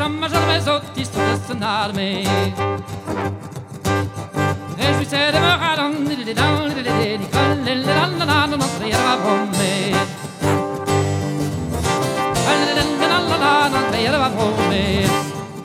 mamma j'aurais ti sonarmi. E je sais de me rendre di calle la non triera con me. La non triera con me.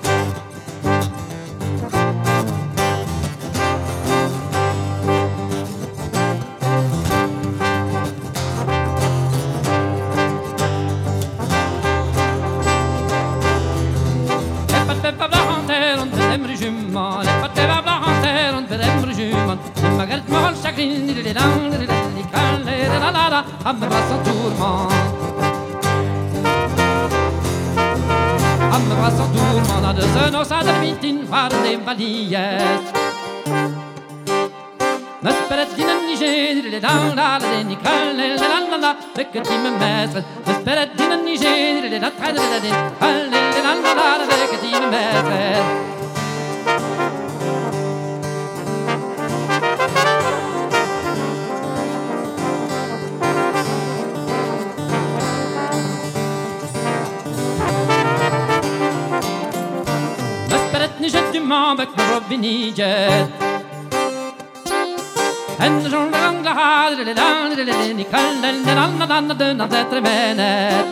Amma passa tourment. Amma passa tourment. De zön sa der vintin var de valies. Nas peret dinen niger le dan la de ni kalle le la la que tu me maître. Nas peret dinen niger le la traide de de kalle le la la que tu me maître. Mek robinije en jon lang la le ni kallen de na tetre menet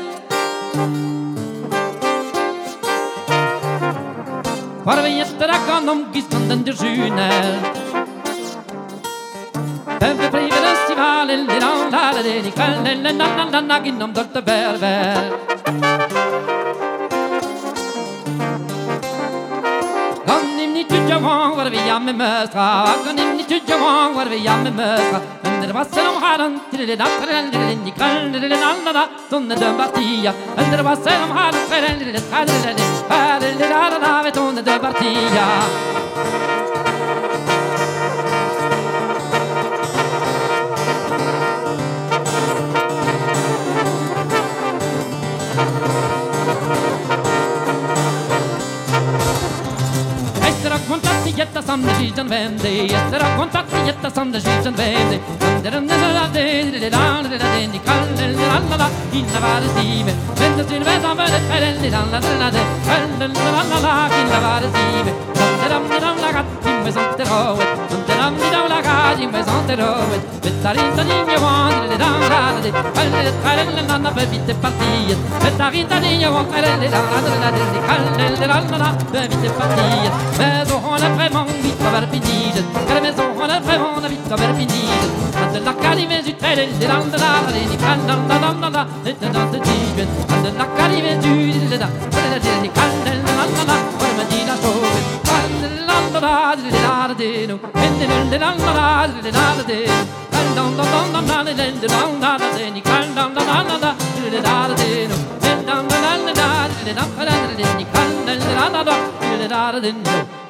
var vi efter kan om gistan der junel ben vi priver festival le ni kallen na ginom dotte berber. Var vi jamme möstra, kan inte tjuja mång var vi jamme möstra. Men det var så de hade till det där trällen i kallen det andra tunne dömbartia. Men det var så de hade trällen det där vet tunne dömbartia. Jätta som det skiten vände. Efter att kontakt jätta som det skiten vände. Den ni kallar alla inna var det stive. Vände sin väsan för det fällen alla inna var det stive. Den lagat timme som det roet. Den lagat timme som det roet. Vettar inte din johan det fällen alla för vitte partiet. Vettar inte din johan det alla för vitte partiet. Men så har det vraiment vite vers Pinide. Car la maison on a vraiment vite vers Pinide. Quand la calive du tel de la ni kan la de diven. Quand la calive du de la ni kan la pour me dire chose. Quand la de no. En de la de. Quand de ni kan la de no. En ni kan la de no.